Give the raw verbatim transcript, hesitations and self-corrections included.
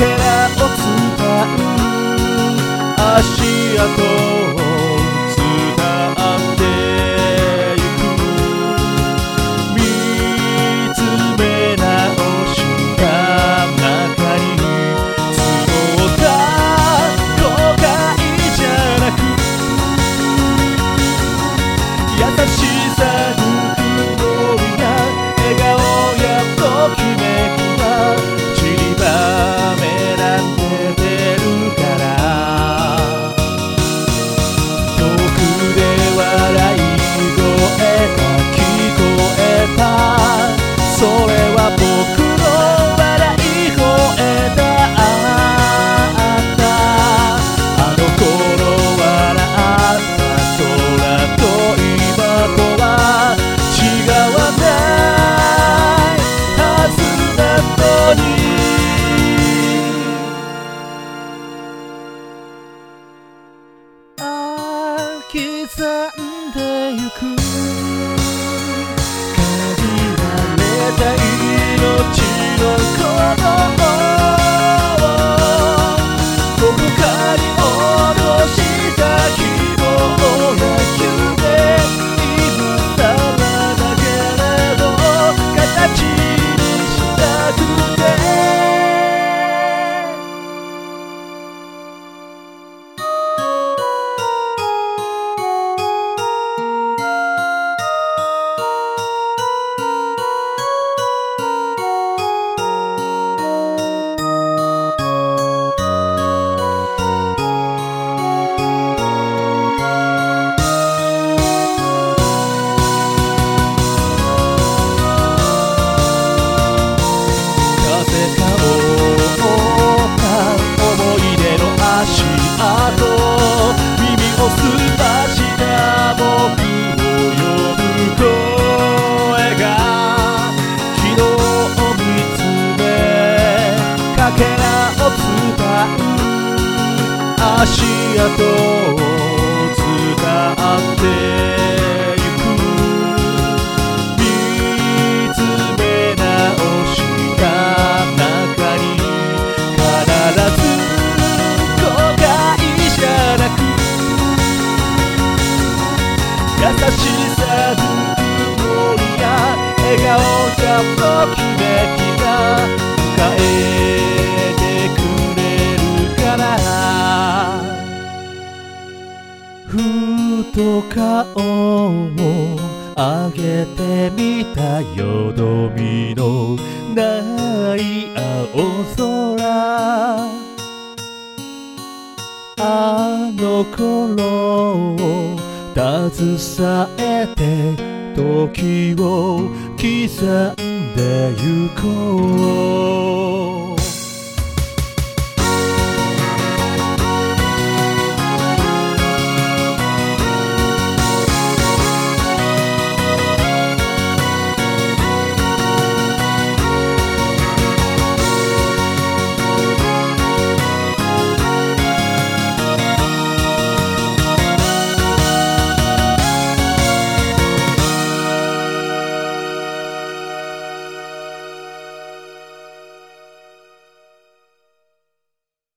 らを伝う足跡を伝ってゆく見つめ直した中に積もった後悔じゃなく優しさぬくもりが笑顔やときめきが散りばめられてるから遠くで笑い声が聞こえたそれは僕の笑い声だったあの頃笑った空と今とは違わないはずなのに刻んでゆく限られた命の鼓動どこかに落とした希望や夢今さらだけれど形にしたくてすばした僕を呼ぶ声が昨日を見つめかけらを伝う足跡を伝ってゆく見つめ直した中に必ず後悔じゃなく優しさぬくもりや笑顔やときめきが迎えてくれるからふと顔を上げてみたよどみのない青空あの頃を携えて時を刻んでゆこう